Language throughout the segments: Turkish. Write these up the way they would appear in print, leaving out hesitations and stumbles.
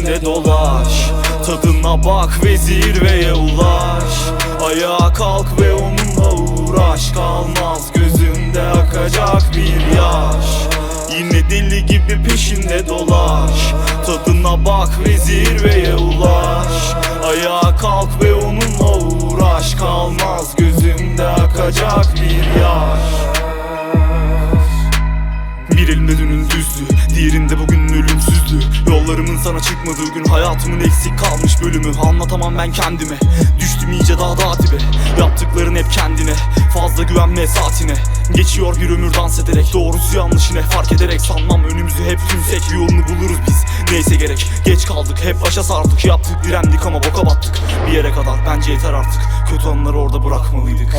peşinde dolaş. Tadına bak ve zirveye ulaş. Ayağa kalk ve onunla uğraş. Kalmaz gözünde akacak bir yaş. Yine deli gibi peşinde dolaş. Tadına bak ve zirveye ulaş. Ayağa kalk ve onunla uğraş. Kalmaz gözümde akacak bir yaş. Bir elimde dünün düzlüğü, diğerinde bugünün ölümsüzlüğü. Yollarımın sana çıkmadığı gün hayatımın eksik kalmış bölümü. Anlatamam ben kendime, düştüm iyice daha dibe. Yaptıkların hep kendine, fazla güvenme saatine. Geçiyor bir ömür dans ederek, doğrusu yanlışını fark ederek. Sanmam önümüzü hep tümsek, yolunu buluruz biz. Neyse gerek, geç kaldık, hep başa sardık. Yaptık direndik ama boka battık. Bir yere kadar bence yeter artık, kötü anıları orada bırakmalıydık.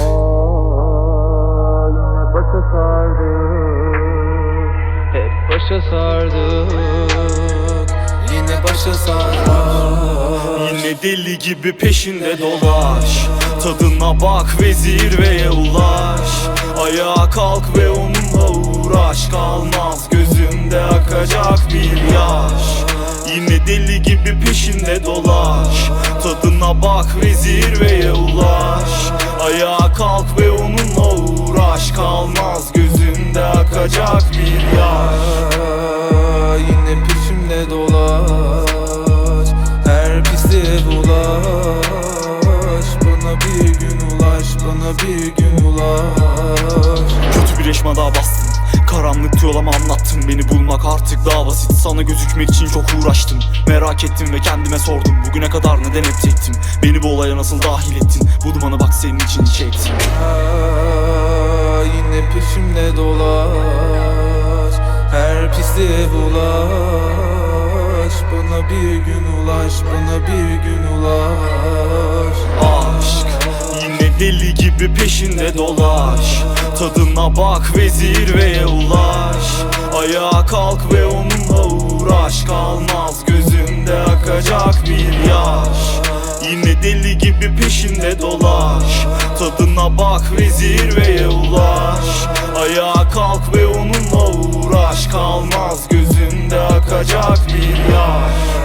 Başa sardık, hep başa sardık, yine başa sardık. Yine deli gibi peşinde dolaş. Tadına bak ve zirveye ulaş. Ayağa kalk ve onunla uğraş. Kalmaz gözümde akacak bir yaş. Yine deli gibi peşinde dolaş. Tadına bak ve zirveye ulaş. Ayağa kalk ve onunla uğraş. Kalmaz gözümde akacak bir yaş. Yine peşimde dolaş, her piste bulaş. Bana bir gün ulaş, bana bir gün ulaş. Kötü bir eşma daha bastım, karanlık yolama anlattım. Beni bulmak artık daha basit, sana gözükmek için çok uğraştım. Merak ettim ve kendime sordum, bugüne kadar neden hep tektim? Beni bu olaya nasıl dahil ettin? Bu dumanı bak senin için çektim. Yine peşimde dolaş, her piste bulaş. Bana bir gün ulaş, bana bir gün ulaş. Aşk yine deli gibi peşinde dolaş. Tadına bak ve zirveye ulaş. Ayağa kalk ve onunla uğraş. Kalmaz gözümde akacak bir yaş. Yine deli gibi peşinde dolaş. Tadına bak ve zirveye ulaş. Ayağa kalk ve onunla uğraş. Kalmaz gözümde akacak bir yaş.